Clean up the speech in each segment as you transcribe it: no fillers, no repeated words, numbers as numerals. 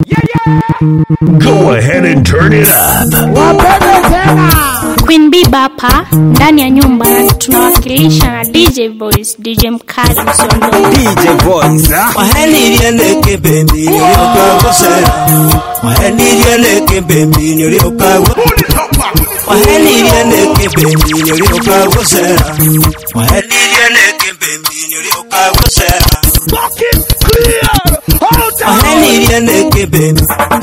Go ahead and turn it up. Queen Bee hapa ndani ya nyumba na tunawakilisha na DJ Voice, DJ Mkali Msondo. DJ Voice. Wahenirie neke baby nilioka gosera. Wahenirie neke baby nilioka gosera. Wahenirie neke baby nilioka gosera. Wahenirie neke baby nilioka gosera. Fucking clear. Hold on. Wahenirie neke baby.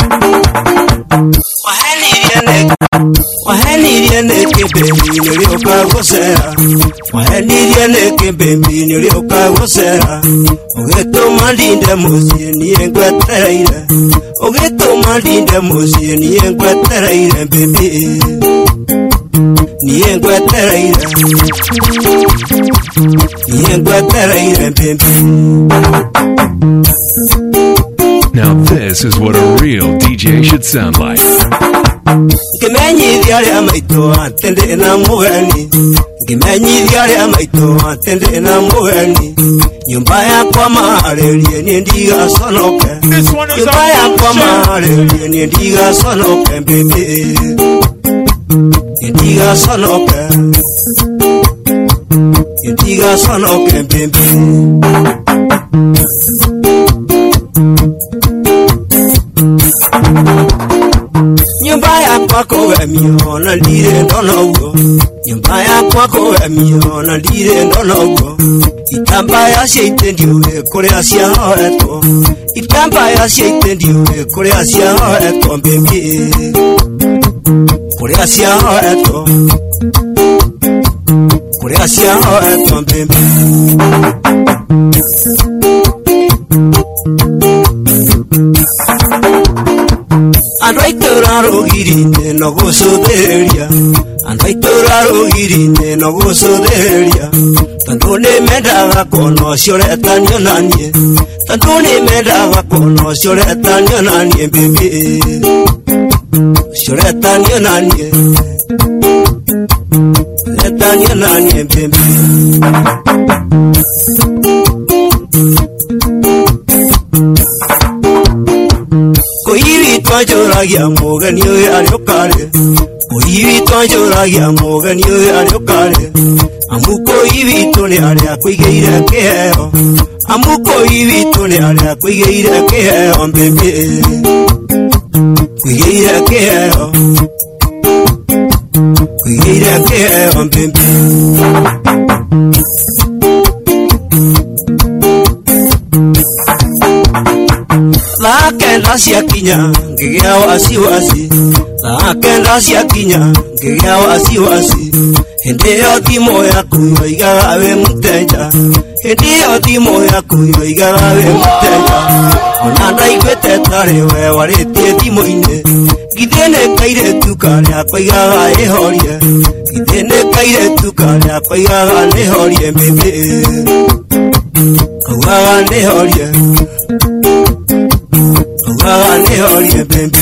Wahenirie neke baby nilioka gosera. Wahenirie neke baby nilioka gosera. Ugetuma ndinde mucie niye ngwetereire. Ugetuma ndinde mucie niye ngwetereire baby. Niye ngwetereire. Niye ngwetereire baby. Now this is what a real DJ should sound like. Gemenyi diare maito atende na muheni. Gemenyi diare maito atende na muheni. Nyumba yako maharerie ni ndiga sonoke. Nyumba yako maharerie ni ndiga sonoke baby. Ndiga sonoke. Ndiga sonoke baby. Nyumba yako emio na dire ndonogo. Nyumba yako emio na dire ndonogo. Itamba ya sheite ndiwe kore asia hoeto. Itamba ya sheite ndiwe kore asia hoeto baby. Kore asia hoeto. Kore asia hoeto baby. Andaitoraro girine no gosoderia. Andaitoraro girine no gosoderia. Tandone medaga kono shoretanyo nanie. Tandone medaga kono shoretanyo nanie baby. Shoretanyo nanie. Shoretanyo nanie baby. Twajoragia mugeni uyu ari ukare. Oivi twajoragia mugeni uyu ari ukare. Amuko ivitu ni ari akwigeire kiheo. Amuko ivitu ni ari akwigeire kiheo baby. Kwigeire kiheo. Kwigeire kiheo baby. Lakenda siakinya ngigia wasiwasi. Lakenda siakinya ngigia wasiwasi. Hendio timo yaku yoigaga we muteja. Hendio timo yaku yoigaga we muteja. Ona ndaigwete tari we waritie timo-ine. Githene kaire tukaria koigaga ihorie. Githene kaire tukaria koigaga nihorie baby. Koigaga nihorie. Koigaga nihorie baby.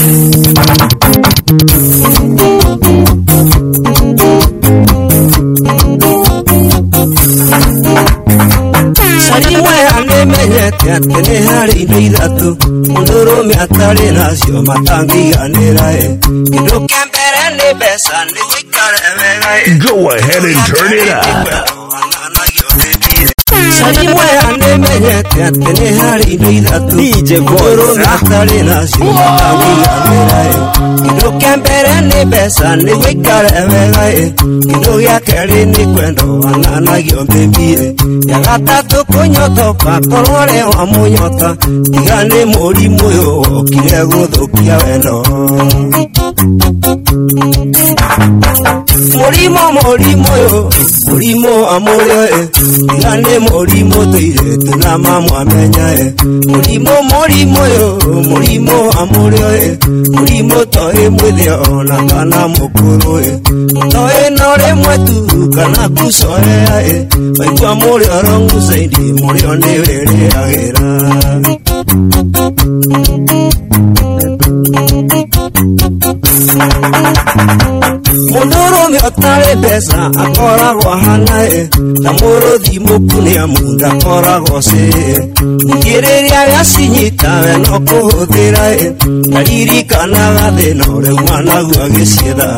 Sarimwe anemenyete atene hari indo ithatu. Mundurume atari nacio matangiganirae. Kindu kia mbere ni mbeca niguo ikare wega. Go ahead and turn it up. Sarimwe anemenyete atene hari indo ithatu. DJ Voice atari nacio matangiganirae. Kindu kia mbere ni mbeca niguo ikare wega. Kindu gia keri ni kwendo wananagio baby. Ya gatatu kunyotoka korore wa munyota. Tiga ni murimu uyu kire guthukia wendo. Murimu uyu murimu amure. Tiga ni murimu tuire tuna mamwa menya. Murimu uyu murimu amure. Murimu toi mwithio na kana mukuru. Toi nore mwetu kana kusoea. Waigua muri orongu zaidi muri onewere agira. Mundurume otare besa akoragwo hana na muruthi mukunia munda akoragwo ngiriria gacinyita we no kuhuthira ndaririkanaga thina uri mwana gu agicietha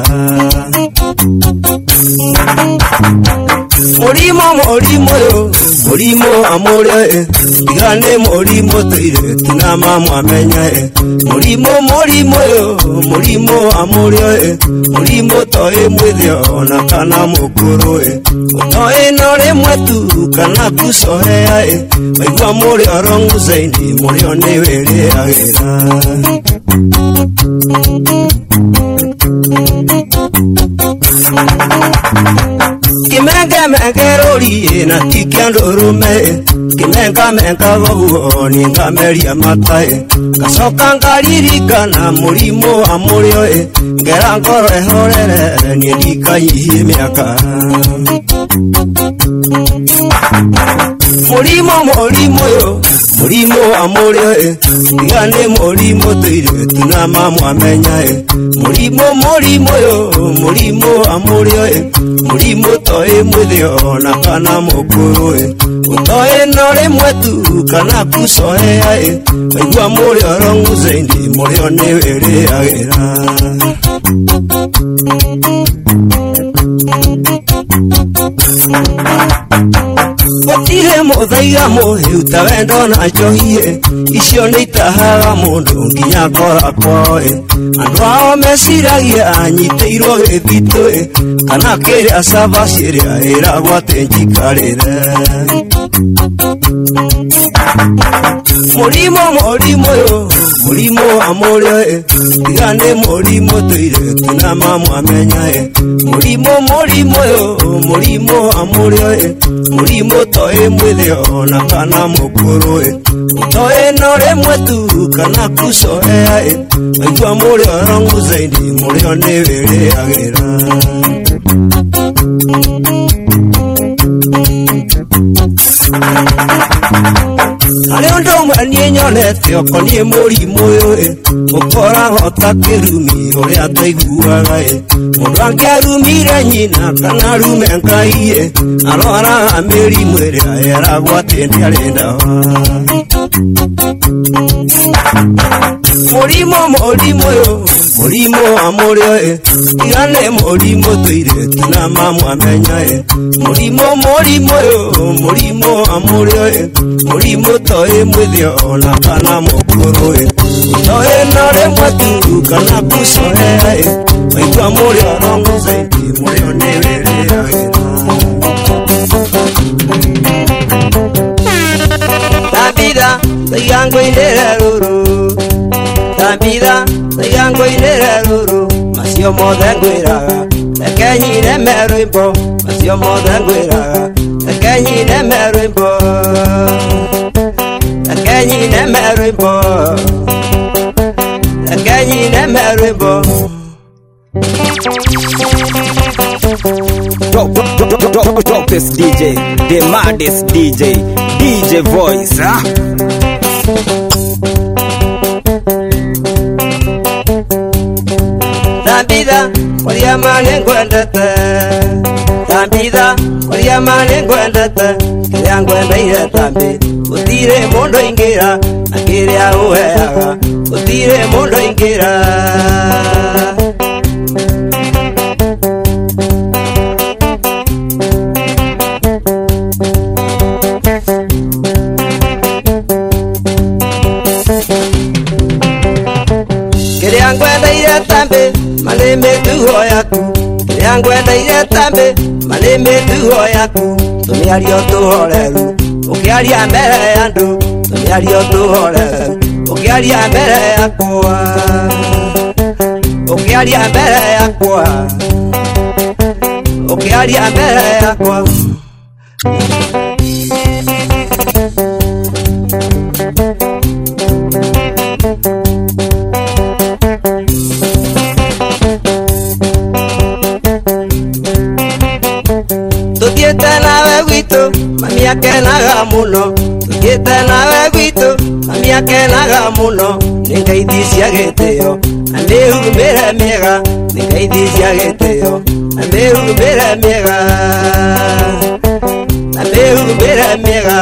murimo amore igane murimo toire tuna mama menya murimo amore murimo toe mwithio na kana mukuru toe nore mwetu kana kusohea maigwa muri orongu zaidi muri one were agira Kimenga mengerori na tikiandorume Kimenga menga gogo ni ngameria matai Kasoka ngaririka na murimo amurio ngera ngoro ehorere ni ndikanyihie miaka Murimo amurio igane murimo toire tuna mama menya murimo amurio murimo toe mwithio na kana mukuru toe nore mwetu kana kusohea maigwa muri orongu zaidi muri one were agira Otire muthaiga muhiuta wendo na njohie icio ni itahaga mundu nginya ngora koe andu ao meciragia anyiteirwo githitũ kana kiria caba ciria iragwo ati njikarire murimo amore igane murimo toire tuna mama menya murimo amore murimo toe mwithio na kana mukuru toe nore mwetu kana kusohea maigwa muri orongu zaidi muri one were agira Aliondo manie nyonete okonie murimo uyu ukoragwo ta kirumi uria taiguaga mundu angerumire nyina kana rume ngai arora mirimu iria eragwo ati ndiarenda murimo amore igane murimo toire tuna mama menya murimo amore murimo toe mwithio na kana mukuru toe nore mwetu kana kusohea maigwa muri orongu zaidi muri one were Tambida yango inera ruru Tambida yango inera ruru Masio modengwira Ekenyine meruimbo Masio modengwira Ekenyine meruimbo Ekenyine meruimbo Ekenyine meruimbo Dopest DJ, the maddest DJ voice, huh? Tambida, walia manengwendete Tambida, walia manengwendete Kiria ngwenda ire tambi Utire mundo ingira Na kiria uheaga Utire mundo ingira Ngwenda ire tambe maleme tuho yaku ngwenda ire tambe maleme tuho yaku tumiario tuhoreru ukiaria mbere yandu tumiario tuhoreru ukiaria mbere yakwa ukiaria mbere yakwa ukiaria mbere yakwa Mami akenaga muno, tugiete nawe gwitu, mami akenaga muno, ningeithia gĩtĩo na mĩhumbĩre mĩega ningeithia gĩtĩo na mĩhumbĩre mĩega na mĩhumbĩre mĩega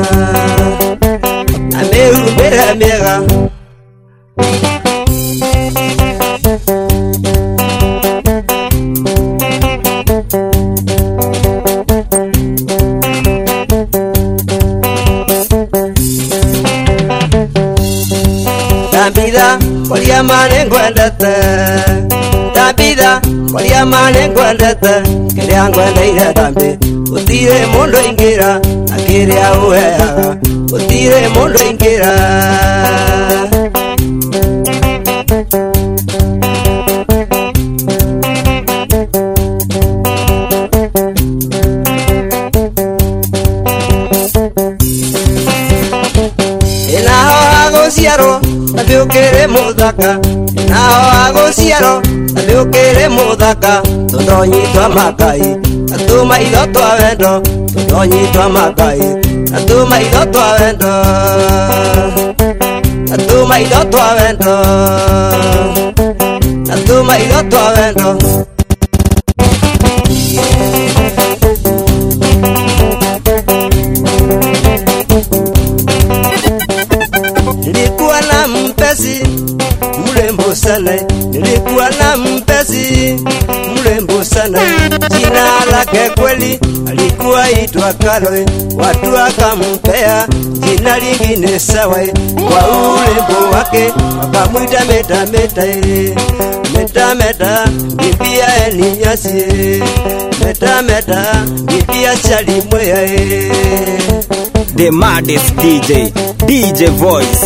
na mĩhumbĩre mĩega Tambida, kolia mane ngwendete Tambida, kolia mane ngwendete Kiria ngwendeire tambi Utire mundu ingira Na kiria uheaga Utire mundu ingira Nabiukire muthaka nao aguciaro nabiukire muthaka tondonyitwa makai atuma itho twa wendo tondonyitwa makai atuma itho twa wendo atuma itho twa wendo atuma itho twa wendo mrembo sana nilikuwa na mpesi mrembo sana jina lake kweli alikuwa itwa Kaloe watu akampea jina lingine sawa kwa urembo wake wakamwita meta meta meta meta bibia Eliasi meta meta bibia Chalimwea The maddest DJ Voice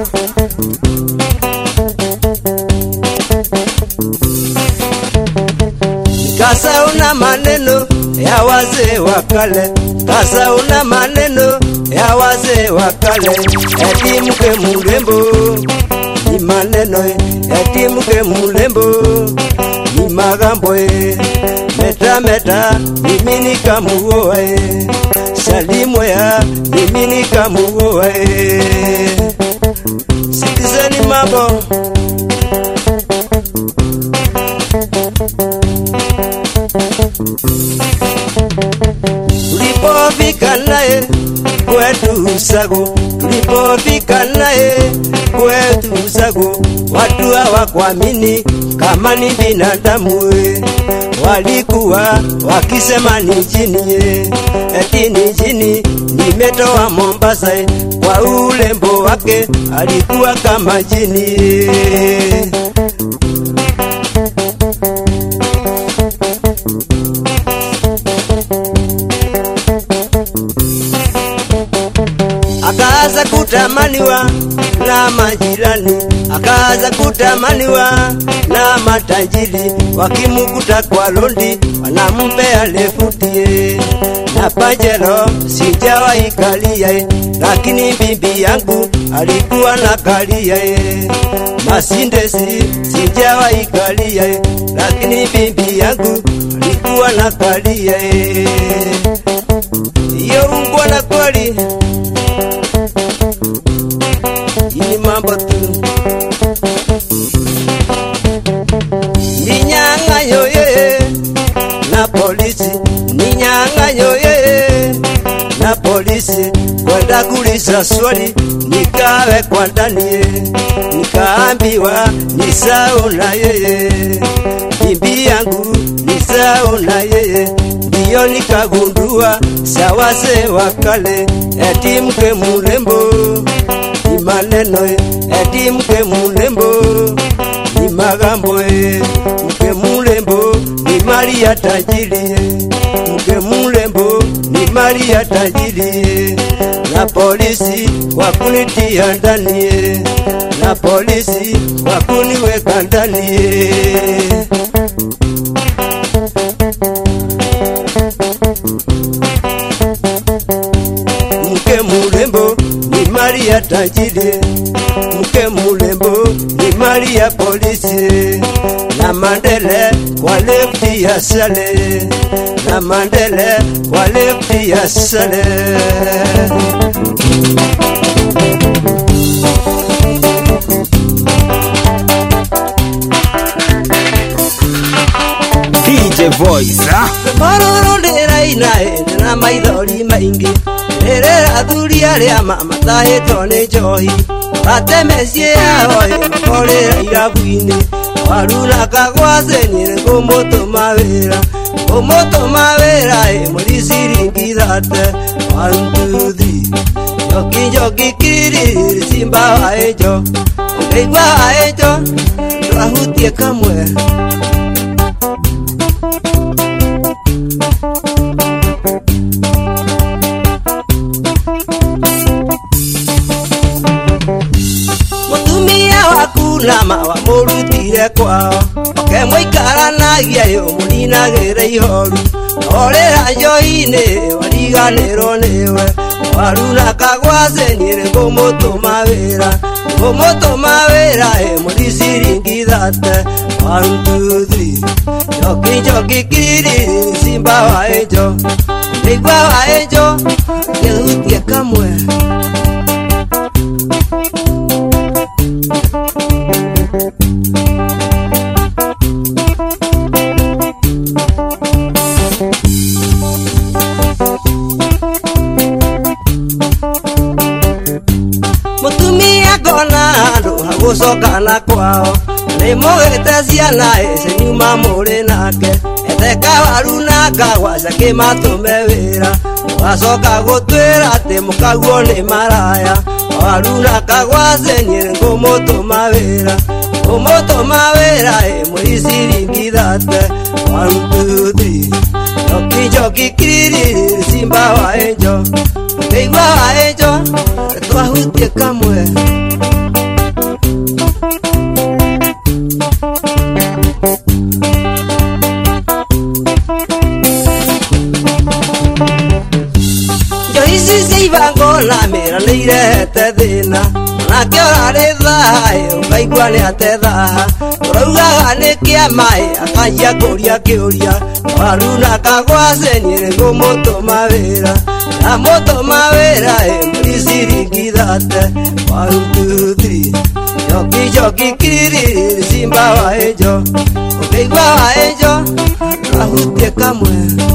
Kasa una maneno ya wazee wa kale Kasa una maneno ya wazee wa kale Eti mke mrembo ni maneno Eti mke mrembo ni magambo Meta meta mimi nikamuoa Chalimwea mimi nikamuoa Sikizeni mambo Tulipofika naye kwetu Usago Tulipofika naye kwetu Usago Watu hawakuamini kama ni binadamu Walikuwa wakisema ni jini Eti ni jini nimetoa Mombasa Kwa urembo wake alikuwa kama jini Akaanza kutamaniwa na majirani Akaanza kutamaniwa na matajiri Wakimukuta kwa londi wanampea lefutie Na Pajero sijawahi kalia Lakini bibi yangu alikuwa na kalia Masindesi sijawahi kalia Lakini bibi yangu alikuwa na kalia Iyo ungwa na kweli Ini mambo tu Ninyang'anyo na polisi Ninyang'anyo na polisi Kwenda kuuliza swali nikawe kwa ndani Nikaambiwa ni sawa na yeye Bibi yangu ni sawa na yeye Ndiyo nikagundua sawa wazee wa kale Eti mke mrembo ni maneno Eti mke mrembo ni magambo Mke mrembo ni mali ya tajiri Mke mrembo ni mali ya tajiri Na polisi wakunitia ndani Na polisi wakuniweka ndani Mke mrembo ni mali ya tajiri Mke mrembo ni mali ya polisi Na Mandele kwa lefti ya sale Na Mandele kwa lefti ya sale Voice. Maruru ndĩraina na maithori maingi rĩrĩa athuri arĩa matahĩtwo nĩ njohi ate mĩciĩ yao makorĩra irabu-inĩ waru na kagwacenyi ngũmũtũma wĩra mũri ciringi 30 1 2 3 njoki kiriri simba wa enjo ũngeigua wa enjo twahutie kamwe mutumia waku nama wa mũrutire kwao ke mũikaranagia yo mũninagĩre ihoru orĩra njohi-inĩ wariganĩrwo nĩwe waru na kagwacenyi ngũmũtũma wĩra mũri ciringi 30 1 2 3 njoki kiriri simba wa enjo igwa wa enjo ngehutie kamwe mutumia ngona andũ hagũcokana kwao nĩ mũgĩte ciana cinyuma mũrĩ nake eteka waru na kagwaca kĩmatũme wĩra wacoka gũtwĩra atĩ mũkaguo nĩ maraya waru na kagwacenyi ngũmũtũma wĩra mũri ciringi 30 1 2 3 njoki kiriri simba wa enjo igwa wa enjo twahutie kamwe njohi cici ibangona mĩra nĩ irehete thĩna nake ũrarĩ thayũ ũkaigua nĩ ate thaha ũraugaga nĩ kĩama akanjia kũũria waru na kagwacenyi ngũmũtũma wĩra mũri ciringi 30 1 2 3 njoki kiriri simba wa enjo ũkĩigua wa enjo twahutie kamwe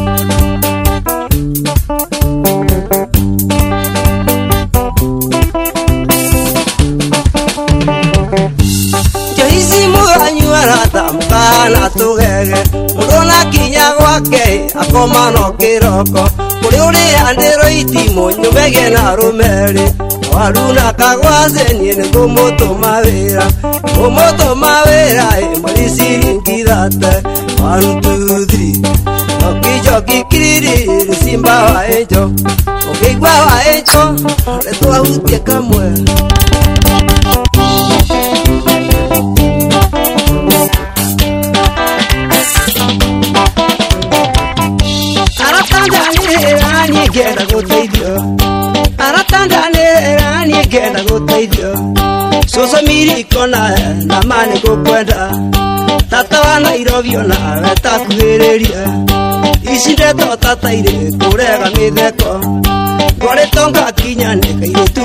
njohi mũganyua ratamkana tũgege mũndũ na kinya gwake akoma no kĩroko kũrĩ ũrĩanĩrwo itimũ nyũmege na rũmeri waru na kagwacenyi ngũmũtũma wĩra mũri ciringi 30 1 2 3 njoki kiriri simba wa enjo ũkĩigua wa enjo twahutie kamwe aratandanĩrĩra niĩ ngenda gũteithio cũcũ miriko na mani gũkwenda tata wa Nairobi onawe takuhĩrĩrie ici ndeto tata irĩ kũrega mĩtheko ndwarĩtwo ngakinyane kairĩtu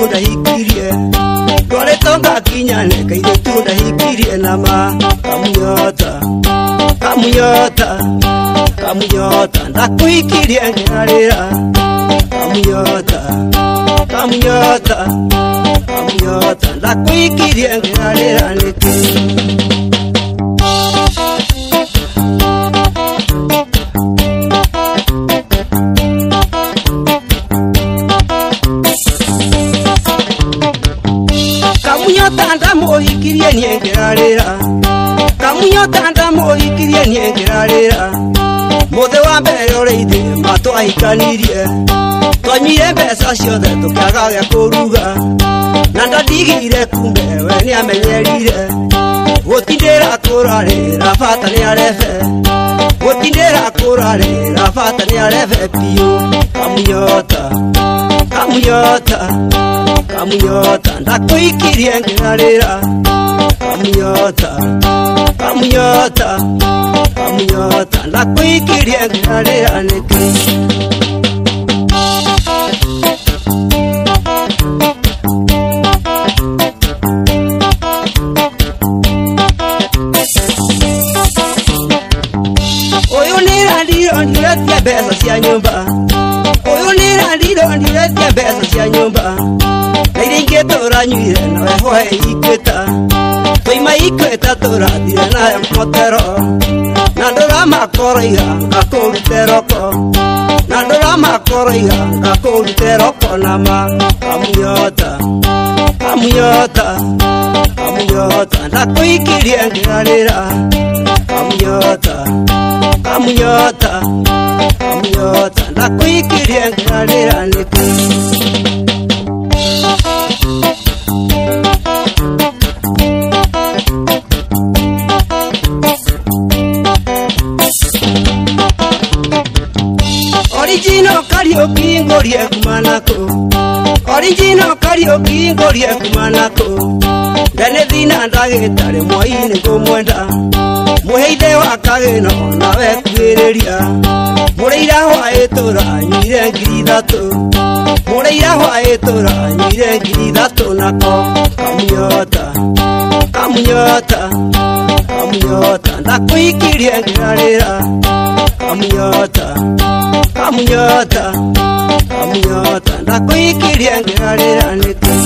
ndahikirie nama kamunyota ndakuhikirie ngĩrarĩra kamunyota ndakuhikirie ngĩrarĩra nĩkĩ kamunyota ndamuhikirie niĩ ngĩrarĩra mũthĩ wa mbere ũrĩ ithuĩ matwahikanirie twanyuire mbeca ciothe tũkĩaga gĩa kũruga na ndadigire kumbe we nĩamenyerire gũtindĩra kũrarĩra bata nĩarebe piũ kamunyota ndakuhikirie ngĩrarĩra kamunyota ndakuhikirie ngĩrarĩra nĩkĩ ũyũ nĩ randiro ndiretie mbeca cia nyumba uyu ni randiro ndiretie mbeca cia nyumba na iria ingĩ tũranyuire nawe hoe ikwĩta tũima ikwĩta tũrathire nayo motero na ndũramakoroiga ngakũrute roko na ndũramakoroiga ngakũrute roko nama kamunyota kamunyota kamunyota ndakũikirie ngĩrarĩra kamunyota kamunyota kamunyota ndakũikirie ngĩrarĩra nĩkĩ Original karaoke ngorie kumanako Original karaoke ngorie kumanako Ndane thina ndagĩtarĩ mwaini ngũmwenda Mũheithe wa kagĩno nawe kwĩrĩria Mũrĩira hwa ĩtũra nyuire ngiri ithatũ Mũrĩira hwa ĩtũra nyuire ngiri ithatũ nako kamunyota kamunyota kamunyota ndakũikirie ngĩrarĩra kamunyota kamunyota kamunyota ndakũikirie ngĩrarĩra nĩkĩ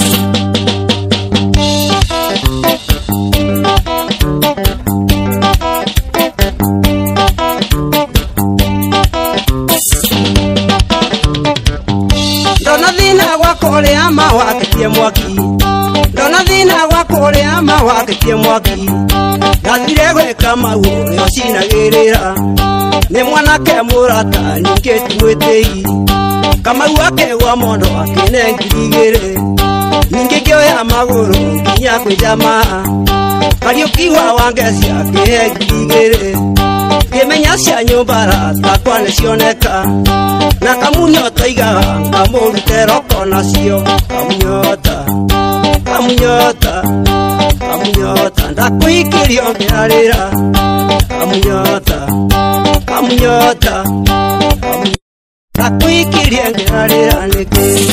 ndona thĩna gwakwa ũrĩa mawakĩtie mwaki ndona thĩna gwakwa ũrĩa mawakĩtie mwaki ndathire gwĩka mau ũrĩa ũcinagĩrĩra nĩ mwanake mũrata ningĩ ti mwĩtĩi Kamau akegwa mondo akine ngiri igĩrĩ ningĩ ngĩoya magũrũ nginya kwĩjama Kariuki wa wangecia kĩhe ngiri igĩrĩ ngĩmenya cia nyũmbara takwa nĩcioneka na kamunyota igaga ngamũrute roko nacio kamunyota kamunyota kamunyota ndakũikirio ngĩrarĩra kamunyota kamunyota ndakũikirie ngĩrarĩra nĩkĩ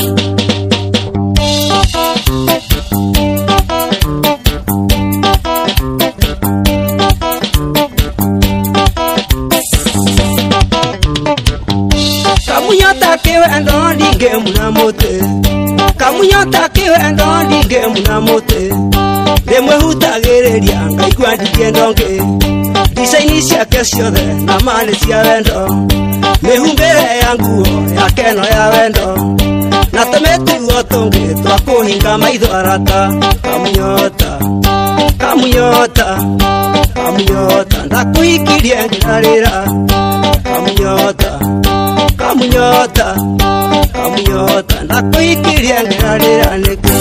Kamunyota kĩwendo ndingĩmuna mũtĩ Kamunyota kĩwendo ndingĩmuna mũtĩ ndĩmwĩhutagĩrĩria ngaigua ndingĩendongĩ Design ciake ciothe na mani cia wendo Mĩhumbĩre ya nguo yake no ya wendo na tũmĩtuo tũngĩ twa kũhinga maitho arata kamunyota kamunyota kamunyota ndakũikirie ngĩrarĩra kamunyota kamunyota kamunyota ndakũikirie ngĩrarĩra nĩkĩ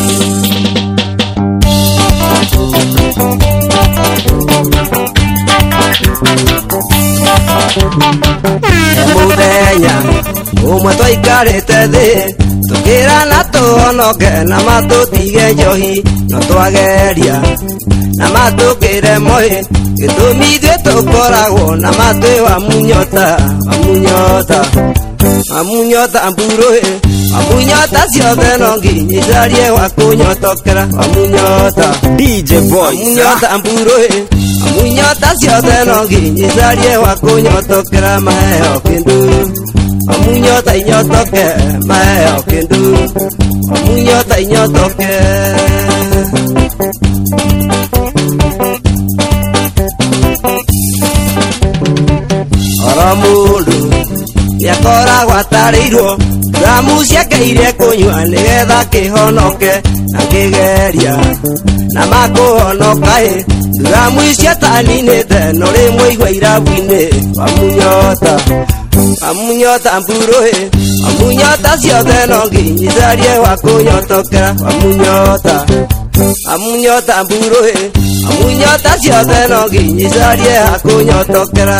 Mũthenya ũmwe tũikarĩte thĩ tũkĩrana tũhonoke na matũtige njohi no twageria na matũkĩre moĩ gĩtũmi ithuĩ tũkoragwo na matwĩ wa munyota amunyota amunyota mburũĩ amunyota ciothe no nginyicarie wa kũnyotokera amunyota DJ Voice amunyota mburũĩ amunyota ciothe no nginyicarie wa kũnyotokera maheo kĩndũ amunyota inyotoke maheo kĩndũ amunyota inyotoke ora mũndũ nĩakoragwo atarĩirwo ramu ciake iria kũnyua nĩgetha kĩhonoke na kĩgeria na makũhonoka ramu icio taninĩte no rĩmwe igua irabu-inĩ amunyota amunyota mburũĩ amunyota ciothe no nginyicarie wa kũnyotokera amunyota amunyota mburũĩ amunyota ciothe no nginyicarie wa kũnyotokera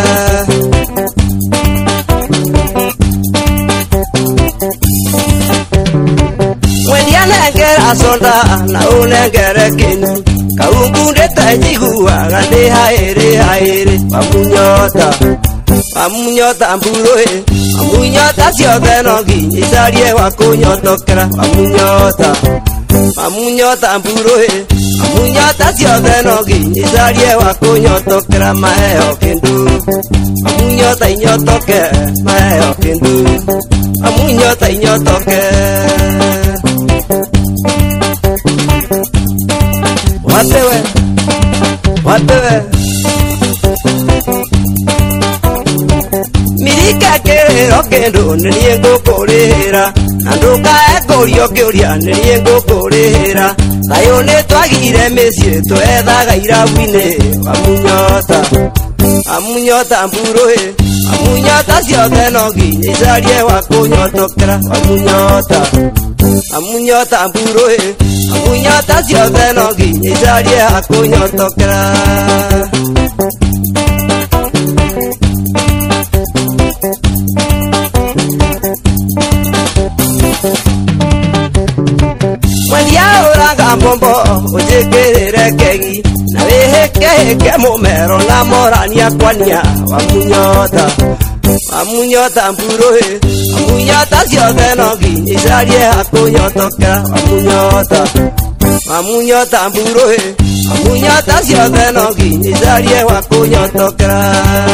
Mwendia nengera sonda na unengere kinu kaungundĩte njiguaga ndĩ haĩrĩ amunyota amunyota mburũĩ amunyota ciothe no nginyicarie wa kũnyotokera amunyota amunyota mburũĩ amunyota ciothe no nginyicarie wa kũnyotokera maheo kĩndũ amunyota inyotoke mayo kindu amunyota inyotoke watewe mirika kero kendo niye ngukurira nanduka ekorio kioria niye ngukurira tayo ne twagire micie twethaga irabuine amunyota mburuhe amunyota ciothe no nginya icarie wa kunyotokera amunyota mburuhe amunyota ciothe no nginya icarie wa kunyotokera Mwendiauraga mbombo ujikirire kegi na wiheke mumero na morania kwania amunyota mburuhe amunyota ciothe no nginya icarie hakunyotokera amunyota mburuhe amunyota ciothe no nginya icarie hakunyotokera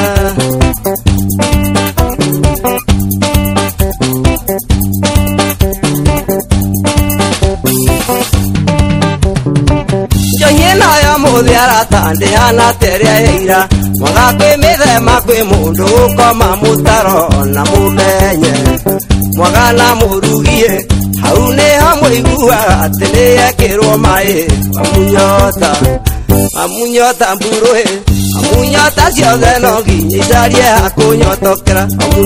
Joyena ya muthiara tande ana teria ira mwaga kwimithema kwi mundu ukoma mutaro na mumenye mwaga na murugie hau ni hamwe igua atene kirwo mai amunyota mburuhe amunyota ciothe no nginya icarie hakunyotokera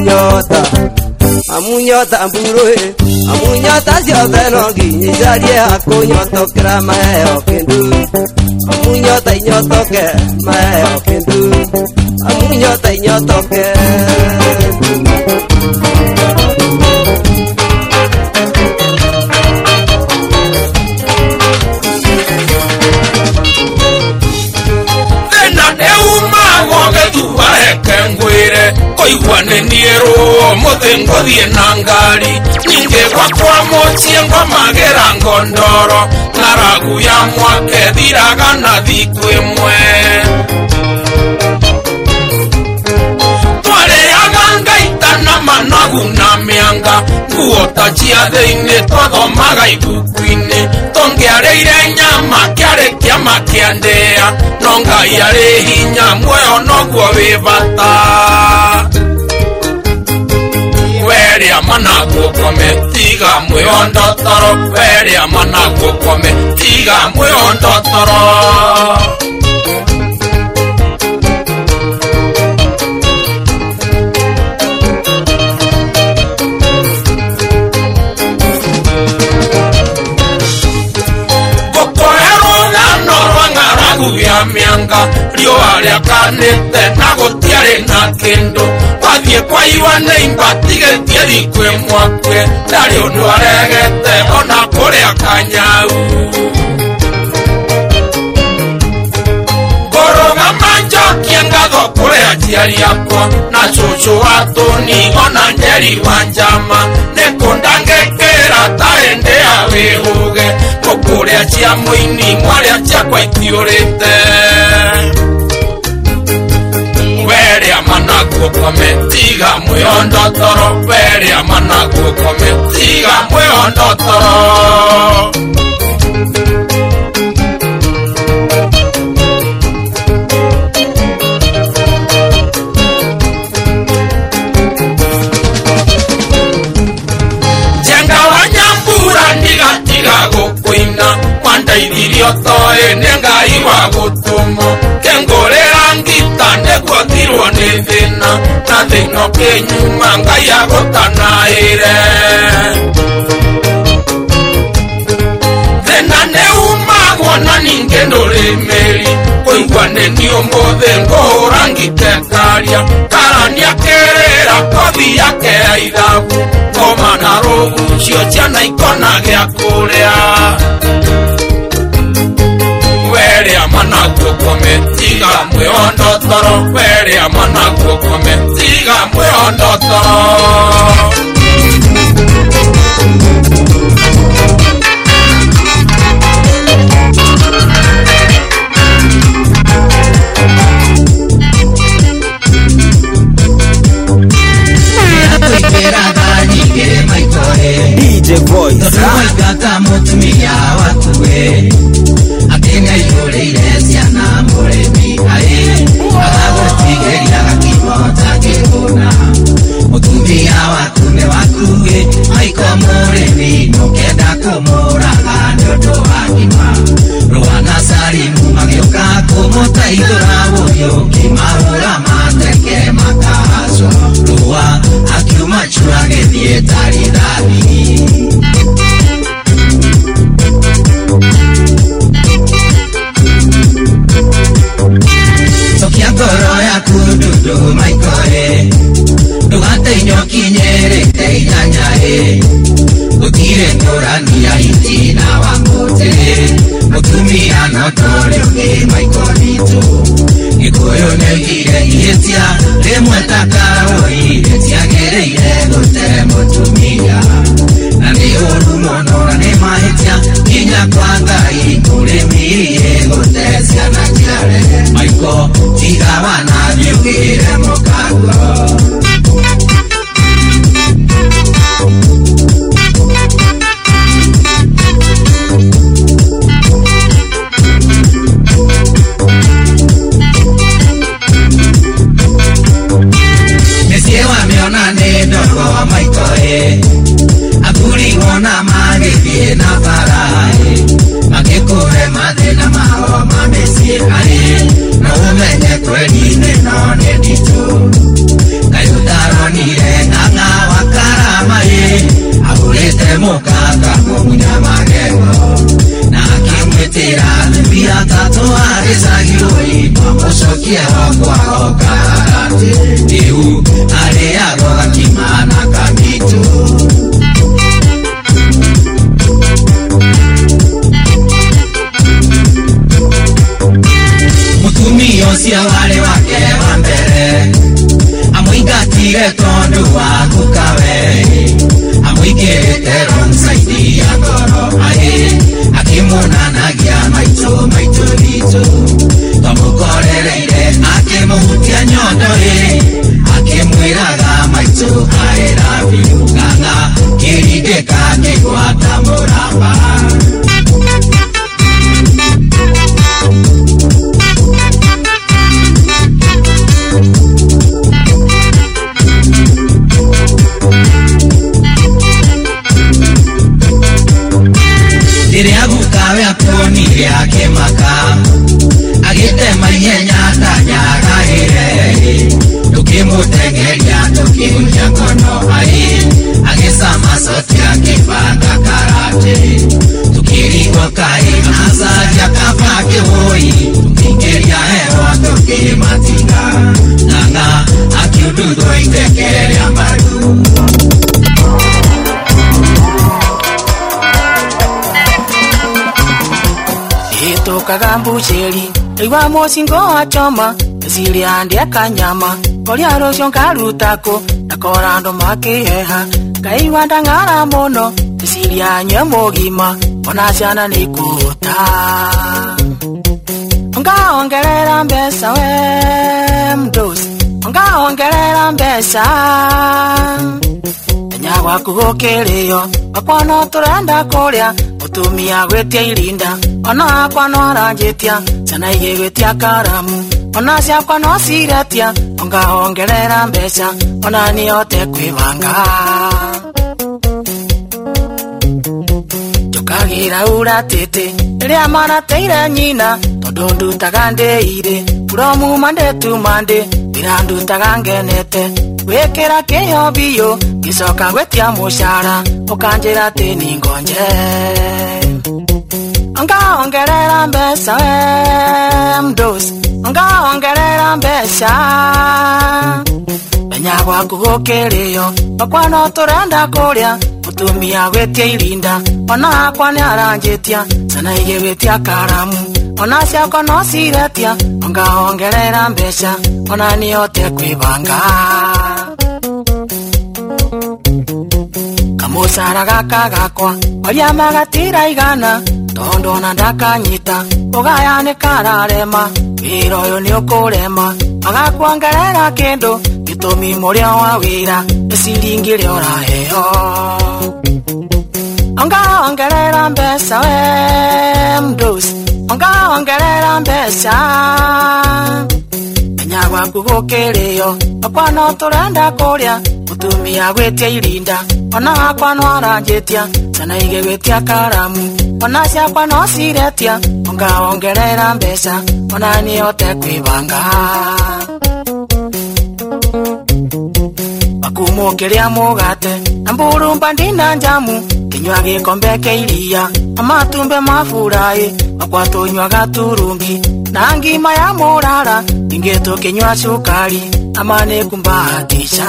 amunyota mburuhe amunyota ciothe no nginya icarie hakunyotokera mayo kindu amunyota inyotoke mayo kindu amunyota inyotoke Koigwane niero muthengo thie na ngari ninge gwakwa mochie ngomagera ngondoro ngaragu ya mwake thiraga na thiku imwe twareaga ngaita na managu na mianga nguo ta cia thĩinĩ twathomaga ibuku-inĩ tũngĩarĩire nyama kĩarĩ kĩama kĩa ndĩa no Ngai arĩ hinya muoyo noguo wĩ bata weria managuo kome tiga mwĩondotoro weria managuo kome tiga mwĩondotoro ya mianga riũa rĩakanĩte na gũtiarĩ na kĩndũ wathiĩ kwa Iwane imbatigĩtie thikũ ĩmwe kwe ndarĩ ũndũ aregete ona kũrĩa Kanyau ngũrũgama njokie ngatho kũrĩ aciari akwa na cũcũ wa Tũni ona Njeri wa Njama nĩkũndangĩkĩra ta hĩndĩ ya wĩhũge kũrĩa cia mũini mwarĩa ciakwa itiũrĩte weria managuo kome tiga mwĩondotoro weria managuo kome tiga mwĩondotoro ndeithirio toe nĩ Ngai wa gũtũmwo kĩngũrĩra ngita nĩguo thirwo nĩ thĩna na thĩna ũkĩnyuma Ngai agũtanaĩre thĩna nĩ umagwo na ningĩ ndũrĩ mĩri kũigua nĩ niĩ ũmũthĩ ngũhũra ngitekaria karania kĩrĩra kothi yake ya ithabu ngoma na rũgucio ciana ikona gĩa kũrĩa weria managuo kome tiga mwĩondotoro weria managuo kome tiga mwĩondotoro idora boyo kimahura mateke makaso Lua akiuma chuage dietari dadi Sokia koro ya kududu maikoe Dugate nyoki nyere te inanyae Utire korani ya itina wangote Mutumi anotore uke maikonito Ikoyo negire ietia Remweta karawo ietia gere iregote mutumia Nani uru mono nani mahetia Kinya kwanga ikure miiegote siana kiare Maiko tiga wana yukire mokago Aguri wana mageke na parae Magekore madena mao mamesi ae Na umenye kweni nenone dito Kayutaro nire nganga wakarama ye Agurete mokaka kumunya mageko Na kimwetira lumbia tato aresagiroi Mamosokie wakwa okarate Diu ale agoga kimana kamito Mutumiosia wale wake wambere Amuigatire tondu wakukawe Amuigete ronsaidi ya goro ae Akimunanagia maito lito Tomukorereire akimuhutia nyondo e Akimwiraga maito I love you Ganga kirigeka kiguata muramba Iriagukawe akonire akemaka Agite maihenya tanyagahire Tukimutengeria tukimuja kono ae Agisama soti akipanda karate Tukiriko kai nasaja kapake hoi Tukingeria hewa tukimatinga Nanga akiududo itekeria mbadu Kagambu cheli Iwa mosingo achoma Zili ande kanyama Kolia rosyon karutako Nakorando makeheha Kaiwa ndangara mono Zili anye mogima Onasiana nikuta Onga ongerera mbesa we mdosi Onga ongerera mbesa Nyagwa kugokereyo Wakwano turenda kolia Utumia gwetia ilinda Ona akwano aranjetia Sana ige gwetia karamu Ona si akwano siretia Onga ongerera mbesa Ona ni ote kwibanga Jokagira ura tete Elia mana teire nyina Todondu tagandeire Puromu mande tu mande Mirandu tagangenete Wekera keyo biyo Kisoka gwetia mushara Okanjera teni ngonje Onga ongerera mbesa we mdosi Onga ongerera mbesa Nyagwa kugokereyo Wakwano turenda kolia Utumia gwetia ilinda Ona akwane aranjetia Sana ige gwetia karamu Ona siako no siretia Onga ongerera mbesa Ona ni ote kwibanga Kamusara gaka gakwa Olia magatira igana Tondo na ndakanyita Ugaya ni kararema Wiro yo ni ukurema Agakuangerera kendo Gitumi muria wa wira Esiringi liora heo Onga ongerera mbesa we mdosi Onga ongerera mbesa Nyagwa kugokereyo Wakwano turenda kolia Utumia gwetia ilinda Ona akwano aranjetia Sana ige gwetia karamu Ona si akwano siretia onga ongerera mbeca ona niote kwibanga akumukiria mugate na mburumba ndina njamu kinywa gikombe keiria amatumbe mafurai akwatunywaga turumbi na ngima ya murara ingeto kinywa sukari amane kumbatisha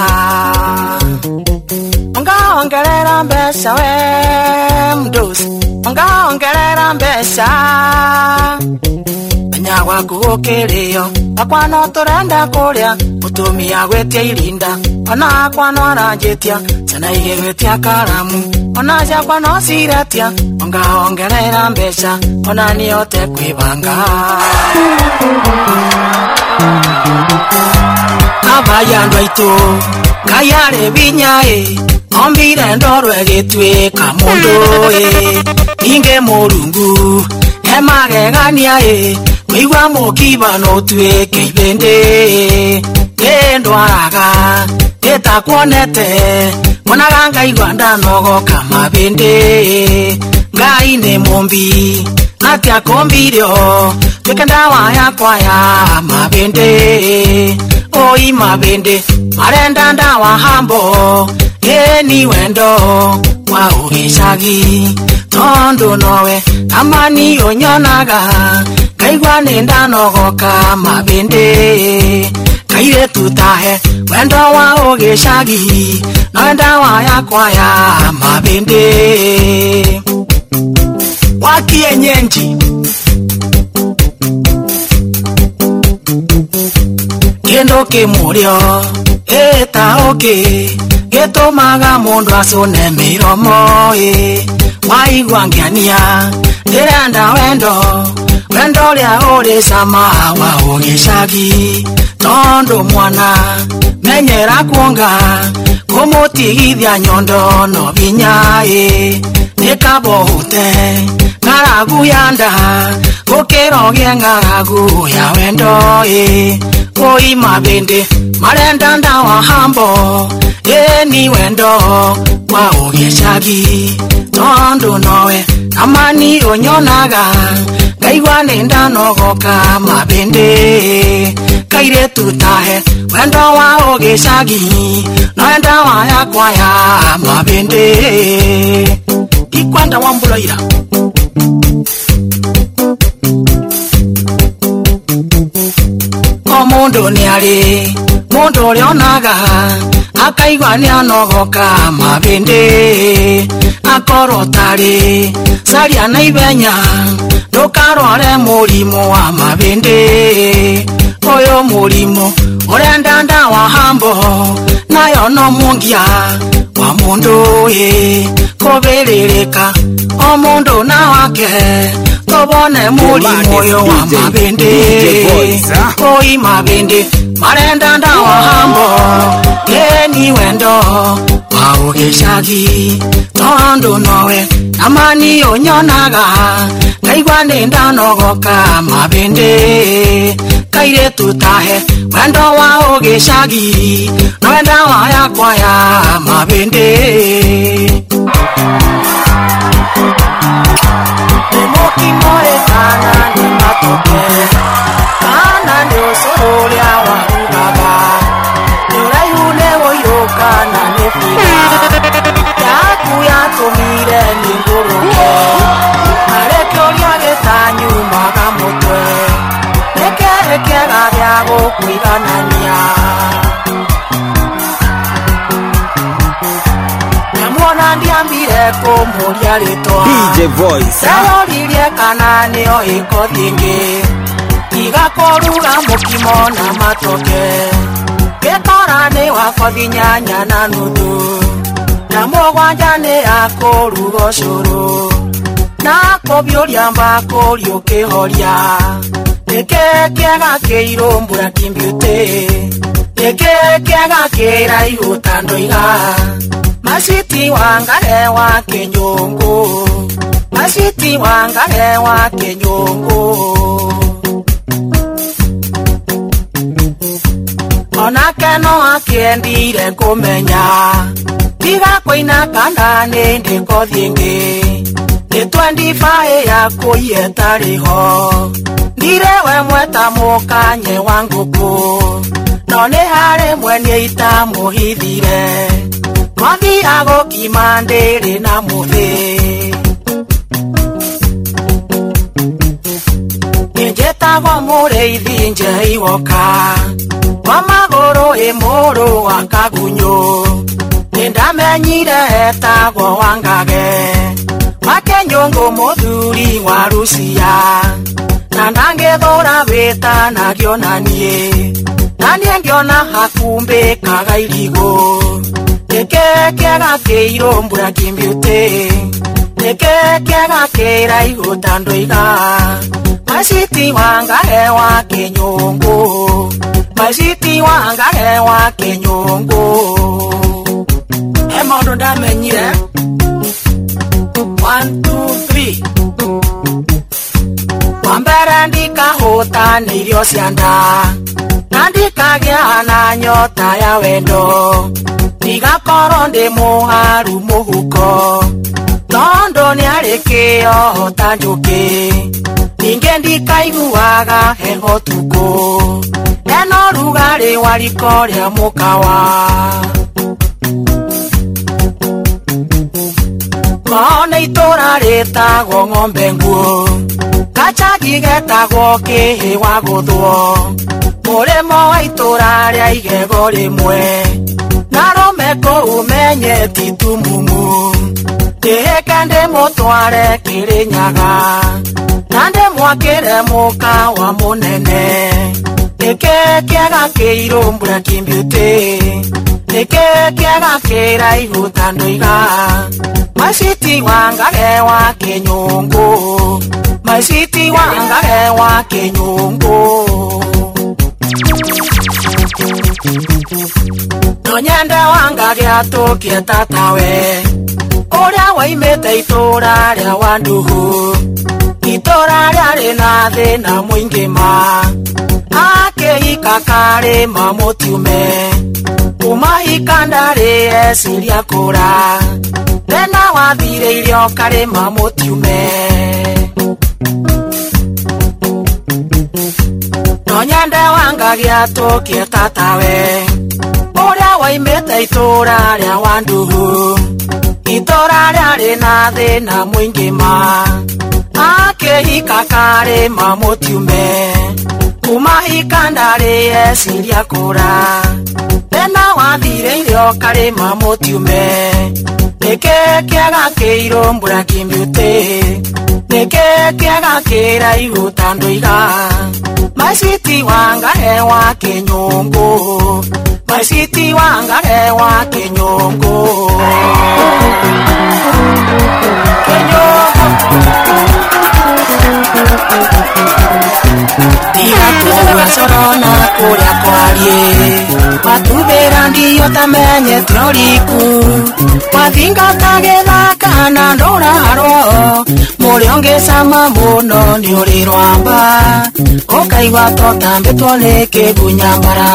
onga ongerera mbeca we mdosi onga ongerera mbeca nyagwa kugukirio akwa no turenda kuria utumia gwetia irinda ona akwa no aranjitia sana igewetia karamu ona jakwa no siretia onga ongerera mbeca ona niote kwibanga abaya ndaitu kayare binyae ombire ndorwe gitwika mundu inge murungu emagegania Miwa mokiba no tweke ibende Ndwaraga etakwonete Mwanaganga igwanda nogo kama bende Ngai ne mombi Atia kombirio Tweke ndawa ya kwaya mabende Oi mabende Marenda ndawa hambo Ni wendo Wa ugishagi Tondo nowe Amani onyonaga Kaigwa nenda nogoka mabende Kaire tutahe Wendo wa ugishagi Noenda wa ya kwaya mabende Wakie nyenji Kendo kimurio Eta oke Geto maga mundu asone miromo Waigwa ngiania Ndirenda wendo Wendo lia ore sama wa ugishagi Tondo mwana Menyera kuonga Kumutigithia nyondo no vinyae Nikabohute Ngaragu yanda Kukirogie ngaragu ya wendo Oi mabende Marenda ndawa hambo Ni wendo Wa ugishagi Tondo nowe Amani onyonaga Kaigwa nenda nogoka mabende Kaire tutahe Wendo wa ugishagi Noenda wa ya kwaya mabende Kikwanda wambulaira Omundu niari Mundu rionaga Akaigwa ni anogoka mabende Akorotari Saria na ibenya Ndukarware murimo wa mabende Oyo murimo Urenda ndawa hambo Nayo no mungia Wa mundu Kubiririka Omundu na wake Tobone murimo yo wa mabende Oi mabende Marenda ndawa hambo Ni wendo Wa ugishagi Tondo nowe Amani onyonaga Kaigwa nenda nogoka mabende Kaire tutahe Wendo wa ugishagi Noenda wa ya kwaya mabende Nemoki moe kana ni matoke Kana ni usoria wa ugaga Nurai unewo yoka na nefira Yaku ya tumire ni nguruke Nareke oriage tanyu maga mutwe Neke ekega giago kuiganania Namwona ndiambire kumuria ritwa DJ Voice Sayoririe kana nio iko thingi Igakoruga mukimo na matoke Gekora ni wakothi nyanya na nuthu Na mugwanja ni akoruga curu Na kubiuria mbakuri ukihoria Nike kiega kiiru mbura kimbiuti Nike kiega kiraihu tandoiga Masiti wangare wa kinyungu Masiti wangare wa kinyungu Onake no akiendire kumenya Tiga koina kana nindi kothingi Nitwendifae yako yetariho ndirewe mweta mukanye wanguku none hare mwenye itamuhithire mwathi agokimandiri na muthi ninjetagwo mureithi njeiwoka wa maguru imuru wa kagunyu nindamenyire etagwo Wangage Makenyongo muthuri wa Rusia na ndangethora wita na gionanie na niengiona hakumbe kagairigo nekekega keiro mbura kimbiute nekekega keiraigo tandoiga Masiti Wangage wa Kenyongo Masiti Wangage wa Kenyongo Emondo ndamenyire 1, 2, 3 Wambere ndikahota n'irio cianda na ndikagĩa na nyota ya wendo ndigakorwo ndi muharu muhuko tondo nĩarĩ kĩo ta njũkĩ ningĩ ndikaiguaga heho tuko eno rugarĩ wa riko rĩa mũkawa Maone itora rĩtagwo ng'ombe nguo Kachagi getagwo kĩhĩ wa gũthwo Mũrĩmo wa itora rĩa igego rĩmwe Na romeko umenye titumumu Kĩhĩke ndĩmũtware Kĩrĩnyaga Na ndĩmwakĩre mũka wa mũnene Nĩkĩ kĩega kĩirũ mbura kimbiute Nĩkĩ kĩega kĩraihu ta ndoiga Masiti Wangage wa Kenyongo Masiti Wangage wa Kenyongo Nonyende Wangage atukie tatawe Ũrĩa waimĩte itura rĩa Wanduhu Itura rĩarĩ na thĩna mũingĩ ma Akĩhika karĩma mũtiume Umahika ndarĩ eciria kũra Tena wathire irio karĩma mũtiume Nonyende Wangage atukie tatawe Ũrĩa waimĩte itura rĩa Wanduhu Itura rĩarĩ na thĩna mũingĩ ma Akĩhika karĩma mũtiume Umahika ndarĩ eciria kũra Tena wathire irio karĩma mũtiume Nĩkĩ kĩega kĩirũ mbura kimbiute Nĩkĩ kĩega kĩraihu ta ndoiga Masiti Wangage wa Kenyongo Masiti Wangage wa Kenyongo Ndigakuwe corona kũrĩa kwarie Matubĩra ndiyo tamenye tioriku Mathingata gĩthaka na ndũrarwo Mũrĩ ũngĩcama mũno nĩ ũrĩ rwamba Ũkaigua totambĩtwo nĩ kĩgunyambara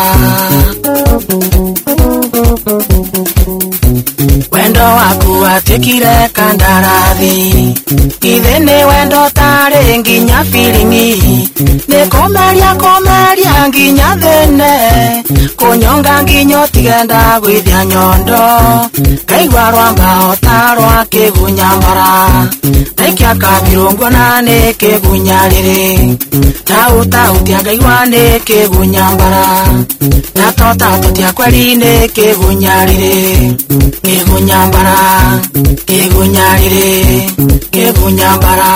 Wendo waku watuĩkire kandarathi Ithe nĩ wendo tarĩ nginya firingi Nĩ kũmeria nginya thĩne Kũnyonga nginya ũtigenda gwĩthia nyondo Kaigua rwamba ota rwa kĩgunyambara Taikia kabirũngo na nĩ kĩgunyarĩrĩ Tautahutia ngaigua nĩ kĩgunyambara Na tota tũtia kweri nĩ kĩgunyarĩrĩ Kĩgunyambara Kĩgunyarĩrĩ Kĩgunyambara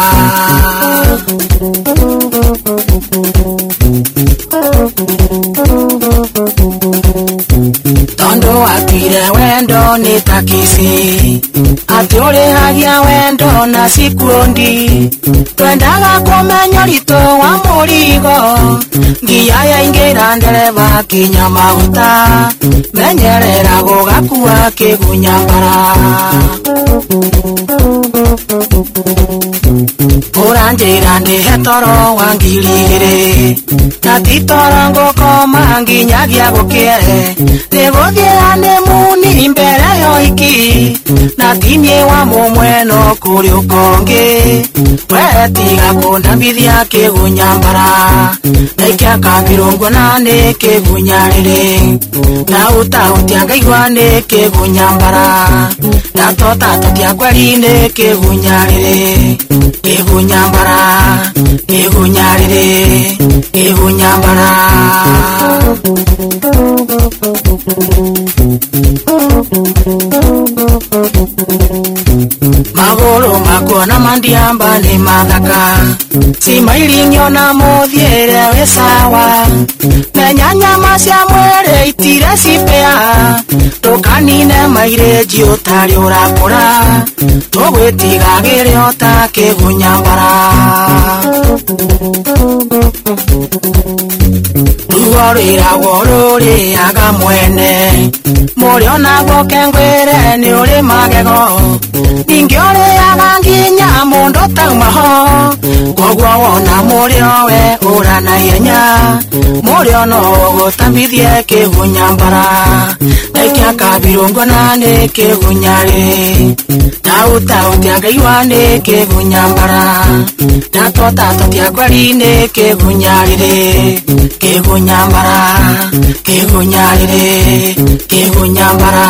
Tondo atire wendo nĩ takisi Atĩ ũrĩhagia wendo na sikundi Twendaga kũmenya ũritũ wa mũrigo Ngia yaingĩra ndereba kinya maguta Menyerera gũgakua kĩgunyambara Uranjira ndihe toro wa ngiri igĩrĩ na ti toro ngũkoma nginyagia gũkĩe nĩgũthiĩ nĩ muni mbere ya ũhiki na ti niĩ wa mũmweno kũrĩ ũkongi we tiga kũndambithia kĩgunyambara naikia kabirũngu na nĩ kĩgunyarĩrĩ na ũtaũtia ngaigua nĩ kĩgunyambara na tota tũtia kweri nĩ kĩgunyarĩrĩ kĩgunyambara kĩgunyarĩrĩ kĩgunyambara magũrũ makwa na mandiamba nĩ mathaka simairing'io na mũthiĩre wĩ sawa menya nyama cia mwĩrĩ itire cipĩa ndũkanine mairĩnji ũtarĩ ũrakũra tũgwĩtigagĩre o ta kĩgunyambara ruo rwĩragwo rũrĩaga mwene mũrĩ onagwo kengwĩre nĩ ũrĩ magego ningĩ ũrĩaga nginya mũndũ tauma ho koguo wona mũrĩ owe ũra na ihenya mũrĩ ono ũgũtambithie kĩgunyambara naikia kabirũngu na nĩ kĩgunyarĩ taũtia ngaigua nĩ kĩgunyambara natota tũtia kweri nĩ kĩgunyarĩrĩ kĩgunyambara kĩgunyarĩrĩ kĩgunyambara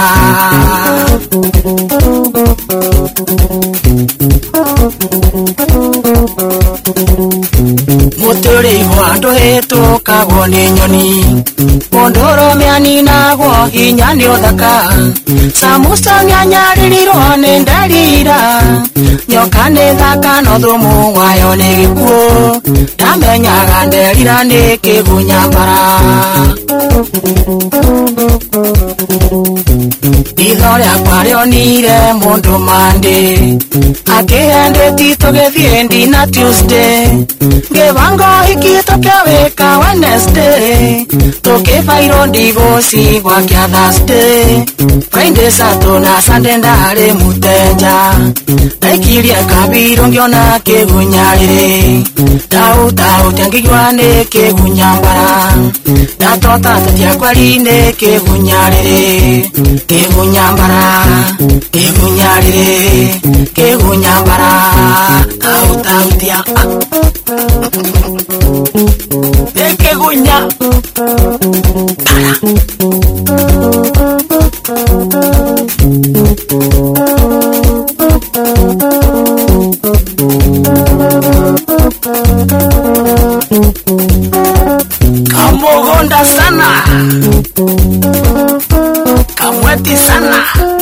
mũtũrĩ ihwa ndũhĩtũkagwo nĩ nyoni mũndũ ũrũme aninagwo hinya nĩ ũthaka samusa nĩanyarĩrirwo nĩ ndarira nyoka nĩ thaka no thumu wayo nĩ gĩkuũ ndamenyaga nderira nĩ kĩgunyambara itho rĩakwa rĩonire mũndũ mandĩ akĩhendĩti tũgĩthiĩ ndina Tuesday ngĩbanga ũhiki tũkĩwĩka Wednesday tũkĩbairwo ndivosi gwakĩa Thursday Friday Saturday na Sunday ndarĩ mũtenja ndaikirie kabirũ ngĩona kĩgunyarĩrĩ taũtia ngĩigua nĩ kĩgunyambara ndatota tũtia kweri nĩ kĩgunyarĩrĩ kĩgunyambara kĩgunyarĩrĩ kĩgunyambara taũtia kĩgunya kamugonda sana kamweti sana